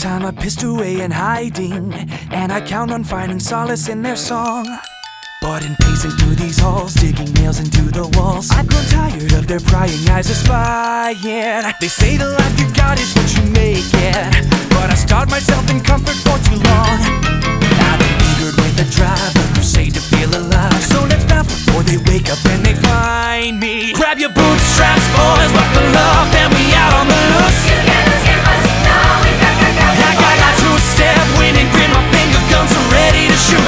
time I pissed away in hiding, and I count on finding solace in their song. But in pacing through these halls, digging nails into the walls, I've grown tired of their prying eyes espying. They say the life you got is what you make it, but I starved myself in comfort for too long. I've been eager with the drive, a crusade to feel alive. So let's laugh before they wake up and they find me. Grab your bootstraps, boys, buckle up, and we out on the loose. You can't escape us, no, we got I got my two-step, winning grin, my finger guns are ready to shoot.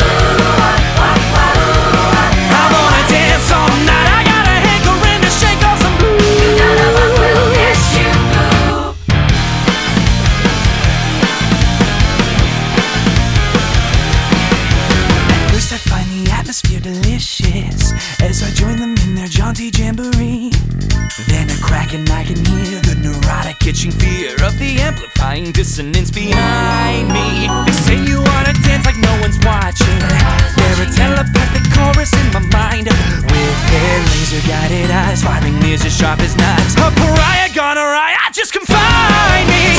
I wanna dance all night, I got a hankering to shake off some blues. None of us will kiss you, boo. At first I find the atmosphere delicious as I join them in their jaunty jamboree. Then a crack and I can hear the neurotic itching fear of the amplifying dissonance behind me. They say you wanna dance like no one's watching. They're a telepathic chorus in my mind, with their laser-guided eyes firing nears as sharp as knives. A pariah gone awry, I just confine me.